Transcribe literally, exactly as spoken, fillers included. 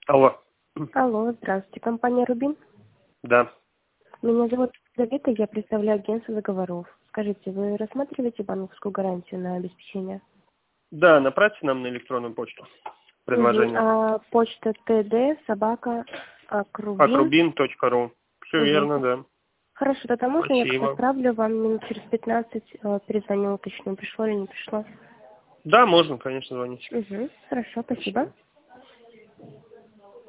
Алло. Алло, здравствуйте. Компания «Рубин»? Да. Меня зовут Елизавета, я представляю агентство договоров. Скажите, вы рассматриваете банковскую гарантию на обеспечение? Да, направьте нам на электронную почту предложение. Угу. А почта тд собака акрубин. акрубин точка ру. Все Угу. верно, да. Хорошо, тогда можно я Спасибо. отправлю вам минут через пятнадцать, э, перезвоню, уточню, пришло или не пришло. Да, можно, конечно, звонить. Угу. Хорошо, спасибо. Спасибо.